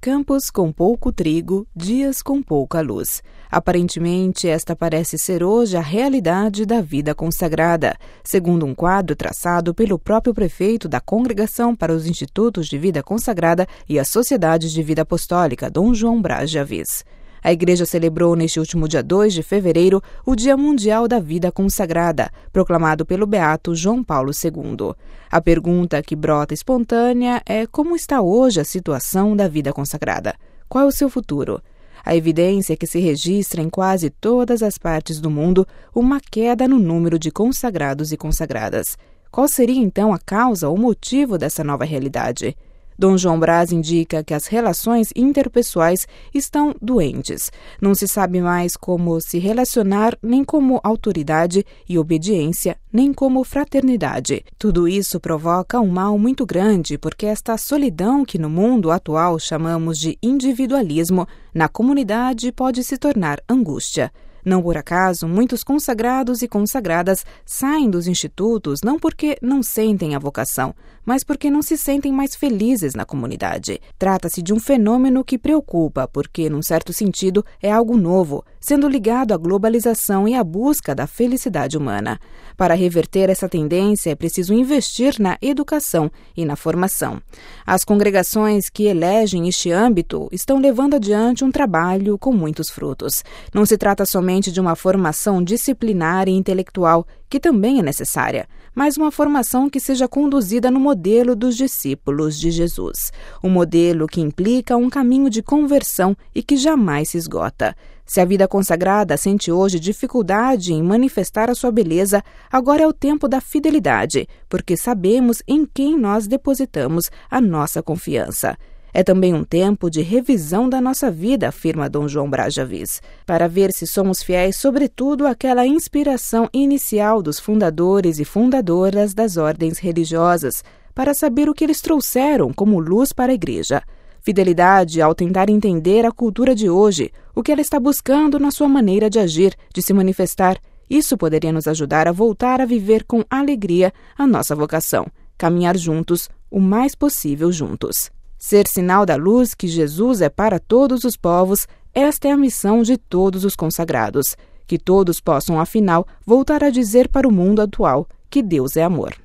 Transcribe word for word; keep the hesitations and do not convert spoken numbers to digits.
Campos com pouco trigo, dias com pouca luz. Aparentemente, esta parece ser hoje a realidade da vida consagrada, segundo um quadro traçado pelo próprio prefeito da Congregação para os Institutos de Vida Consagrada e as Sociedades de Vida Apostólica, Dom João Braz de Avis. A Igreja celebrou neste último dia dois de fevereiro o Dia Mundial da Vida Consagrada, proclamado pelo beato João Paulo segundo. A pergunta que brota espontânea é como está hoje a situação da vida consagrada? Qual é o seu futuro? A evidência é que se registra em quase todas as partes do mundo uma queda no número de consagrados e consagradas. Qual seria então a causa ou motivo dessa nova realidade? Dom João Braz indica que as relações interpessoais estão doentes. Não se sabe mais como se relacionar, nem como autoridade e obediência, nem como fraternidade. Tudo isso provoca um mal muito grande, porque esta solidão que no mundo atual chamamos de individualismo, na comunidade pode se tornar angústia. Não por acaso, muitos consagrados e consagradas saem dos institutos não porque não sentem a vocação, mas porque não se sentem mais felizes na comunidade. Trata-se de um fenômeno que preocupa, porque, num certo sentido, é algo novo, sendo ligado à globalização e à busca da felicidade humana. Para reverter essa tendência, é preciso investir na educação e na formação. As congregações que elegem este âmbito estão levando adiante um trabalho com muitos frutos. Não se trata somente de uma formação disciplinar e intelectual, que também é necessária, mas uma formação que seja conduzida no modelo dos discípulos de Jesus. Um modelo que implica um caminho de conversão e que jamais se esgota. Se a vida consagrada sente hoje dificuldade em manifestar a sua beleza, agora é o tempo da fidelidade, porque sabemos em quem nós depositamos a nossa confiança. É também um tempo de revisão da nossa vida, afirma Dom João Braz de Avis, para ver se somos fiéis sobretudo àquela inspiração inicial dos fundadores e fundadoras das ordens religiosas, para saber o que eles trouxeram como luz para a Igreja. Fidelidade ao tentar entender a cultura de hoje, o que ela está buscando na sua maneira de agir, de se manifestar. Isso poderia nos ajudar a voltar a viver com alegria a nossa vocação, caminhar juntos, o mais possível juntos. Ser sinal da luz que Jesus é para todos os povos, esta é a missão de todos os consagrados. Que todos possam, afinal, voltar a dizer para o mundo atual que Deus é amor.